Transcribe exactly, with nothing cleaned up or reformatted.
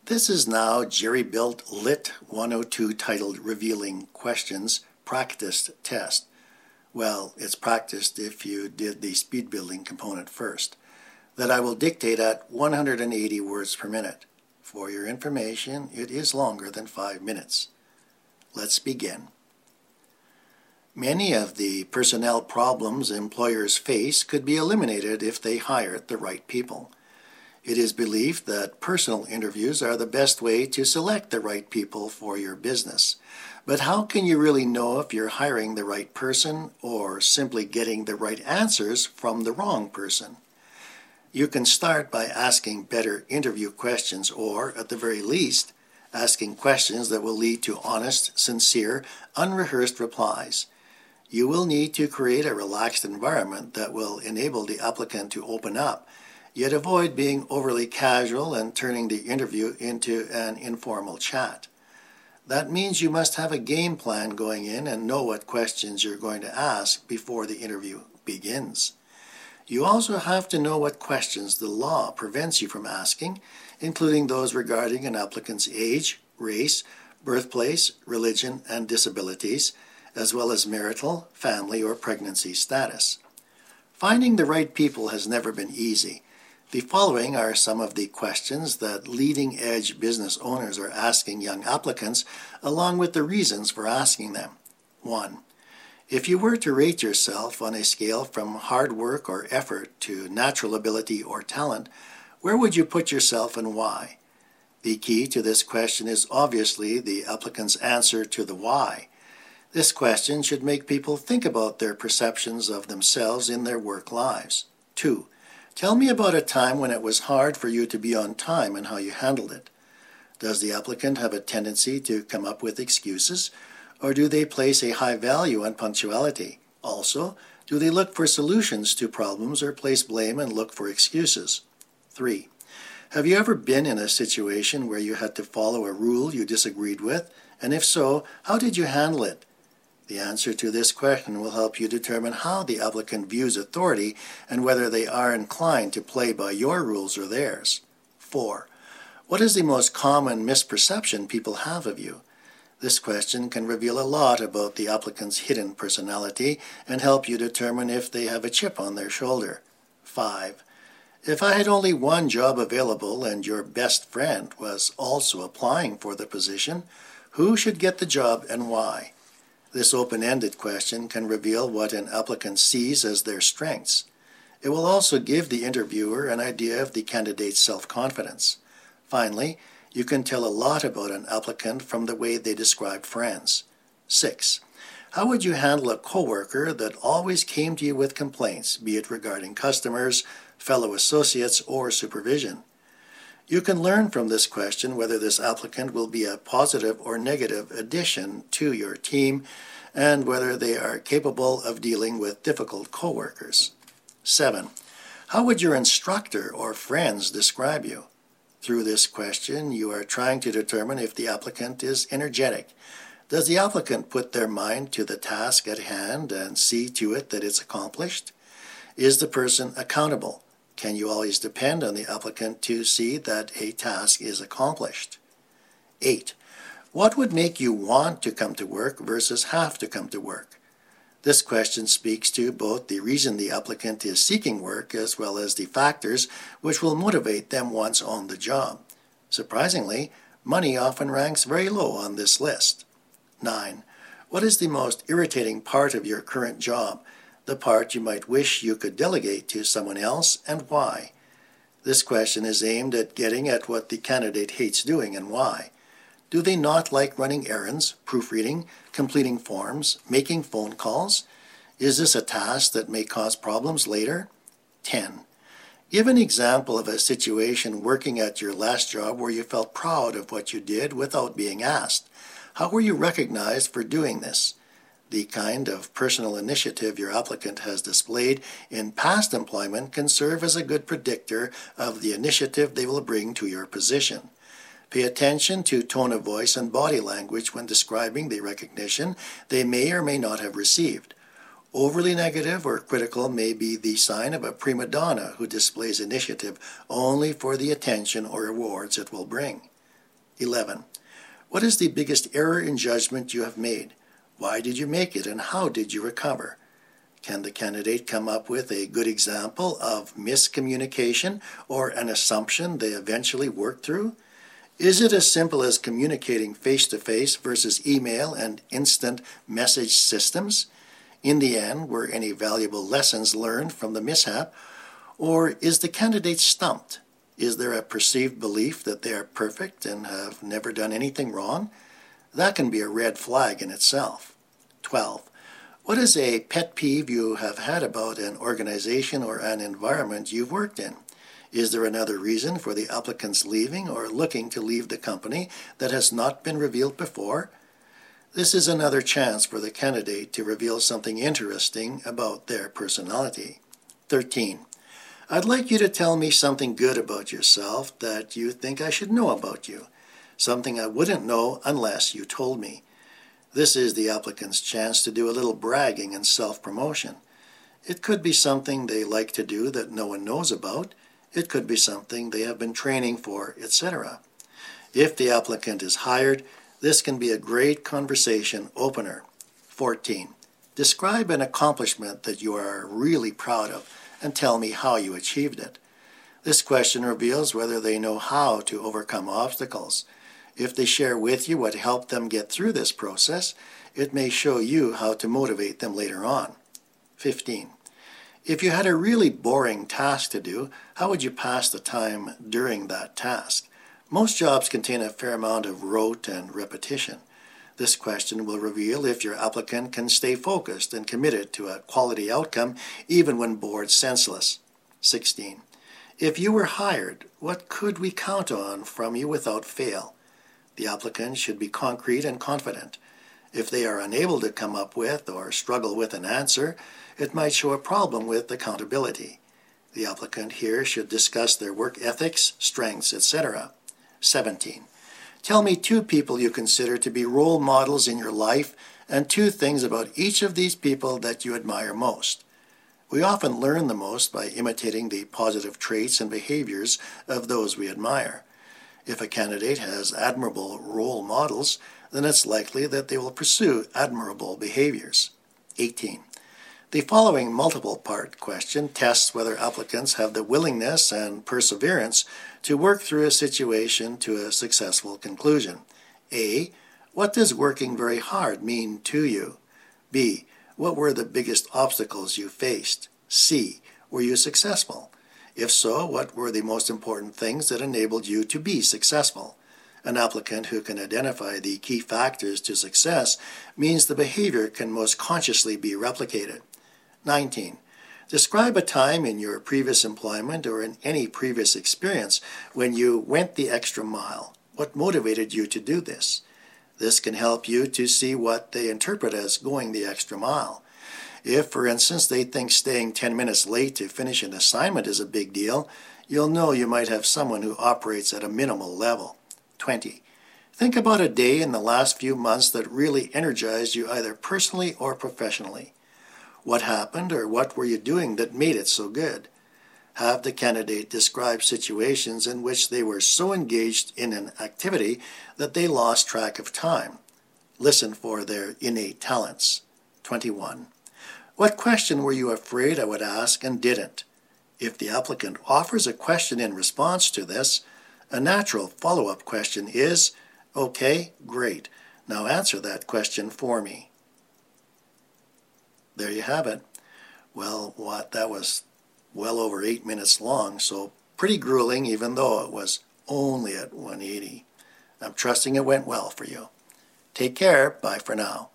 This is now Jerry Built Lit one oh two titled Revealing Questions Practiced Test. Well, it's practiced if you did the speed building component first. That I will dictate at one hundred eighty words per minute. For your information, it is longer than five minutes. Let's begin. Many of the personnel problems employers face could be eliminated if they hired the right people. It is believed that personal interviews are the best way to select the right people for your business. But how can you really know if you're hiring the right person or simply getting the right answers from the wrong person? You can start by asking better interview questions or, at the very least, asking questions that will lead to honest, sincere, unrehearsed replies. You will need to create a relaxed environment that will enable the applicant to open up, yet avoid being overly casual and turning the interview into an informal chat. That means you must have a game plan going in and know what questions you're going to ask before the interview begins. You also have to know what questions the law prevents you from asking, including those regarding an applicant's age, race, birthplace, religion, and disabilities, as well as marital, family, or pregnancy status. Finding the right people has never been easy. The following are some of the questions that leading-edge business owners are asking young applicants, along with the reasons for asking them. one. If you were to rate yourself on a scale from hard work or effort to natural ability or talent, where would you put yourself and why? The key to this question is obviously the applicant's answer to the why. This question should make people think about their perceptions of themselves in their work lives. two. Tell me about a time when it was hard for you to be on time and how you handled it. Does the applicant have a tendency to come up with excuses, or do they place a high value on punctuality? Also, do they look for solutions to problems or place blame and look for excuses? three. Have you ever been in a situation where you had to follow a rule you disagreed with, and if so, how did you handle it? The answer to this question will help you determine how the applicant views authority and whether they are inclined to play by your rules or theirs. four. What is the most common misperception people have of you? This question can reveal a lot about the applicant's hidden personality and help you determine if they have a chip on their shoulder. five. If I had only one job available and your best friend was also applying for the position, who should get the job and why? This open-ended question can reveal what an applicant sees as their strengths. It will also give the interviewer an idea of the candidate's self-confidence. Finally, you can tell a lot about an applicant from the way they describe friends. six. How would you handle a coworker that always came to you with complaints, be it regarding customers, fellow associates, or supervision? You can learn from this question whether this applicant will be a positive or negative addition to your team and whether they are capable of dealing with difficult coworkers. seven. How would your instructor or friends describe you? Through this question, you are trying to determine if the applicant is energetic. Does the applicant put their mind to the task at hand and see to it that it's accomplished? Is the person accountable? Can you always depend on the applicant to see that a task is accomplished? eight. What would make you want to come to work versus have to come to work? This question speaks to both the reason the applicant is seeking work as well as the factors which will motivate them once on the job. Surprisingly, money often ranks very low on this list. nine. What is the most irritating part of your current job? The part you might wish you could delegate to someone else, and why? This question is aimed at getting at what the candidate hates doing and why. Do they not like running errands, proofreading, completing forms, making phone calls? Is this a task that may cause problems later? ten. Give an example of a situation working at your last job where you felt proud of what you did without being asked. How were you recognized for doing this? The kind of personal initiative your applicant has displayed in past employment can serve as a good predictor of the initiative they will bring to your position. Pay attention to tone of voice and body language when describing the recognition they may or may not have received. Overly negative or critical may be the sign of a prima donna who displays initiative only for the attention or rewards it will bring. eleven. What is the biggest error in judgment you have made? Why did you make it, and how did you recover? Can the candidate come up with a good example of miscommunication or an assumption they eventually worked through? Is it as simple as communicating face-to-face versus email and instant message systems? In the end, were any valuable lessons learned from the mishap? Or is the candidate stumped? Is there a perceived belief that they are perfect and have never done anything wrong? That can be a red flag in itself. twelve. What is a pet peeve you have had about an organization or an environment you've worked in? Is there another reason for the applicant's leaving or looking to leave the company that has not been revealed before? This is another chance for the candidate to reveal something interesting about their personality. thirteen. I'd like you to tell me something good about yourself that you think I should know about you, something I wouldn't know unless you told me. This is the applicant's chance to do a little bragging and self-promotion. It could be something they like to do that no one knows about. It could be something they have been training for, et cetera. If the applicant is hired, this can be a great conversation opener. fourteen. Describe an accomplishment that you are really proud of and tell me how you achieved it. This question reveals whether they know how to overcome obstacles. If they share with you what helped them get through this process, it may show you how to motivate them later on. fifteen. If you had a really boring task to do, how would you pass the time during that task? Most jobs contain a fair amount of rote and repetition. This question will reveal if your applicant can stay focused and committed to a quality outcome even when bored senseless. sixteen. If you were hired, what could we count on from you without fail? The applicant should be concrete and confident. If they are unable to come up with or struggle with an answer, it might show a problem with accountability. The applicant here should discuss their work ethics, strengths, et cetera. seventeen. Tell me two people you consider to be role models in your life and two things about each of these people that you admire most. We often learn the most by imitating the positive traits and behaviors of those we admire. If a candidate has admirable role models, then it's likely that they will pursue admirable behaviors. eighteen. The following multiple-part question tests whether applicants have the willingness and perseverance to work through a situation to a successful conclusion. A. What does working very hard mean to you? B. What were the biggest obstacles you faced? C. Were you successful? If so, what were the most important things that enabled you to be successful? An applicant who can identify the key factors to success means the behavior can most consciously be replicated. nineteen. Describe a time in your previous employment or in any previous experience when you went the extra mile. What motivated you to do this? This can help you to see what they interpret as going the extra mile. If, for instance, they think staying ten minutes late to finish an assignment is a big deal, you'll know you might have someone who operates at a minimal level. twenty. Think about a day in the last few months that really energized you either personally or professionally. What happened or what were you doing that made it so good? Have the candidate describe situations in which they were so engaged in an activity that they lost track of time. Listen for their innate talents. twenty-one. What question were you afraid I would ask and didn't? If the applicant offers a question in response to this, a natural follow-up question is, okay, great. Now answer that question for me. There you have it. Well, what that was well over eight minutes long, so pretty grueling even though it was only at one eighty. I'm trusting it went well for you. Take care. Bye for now.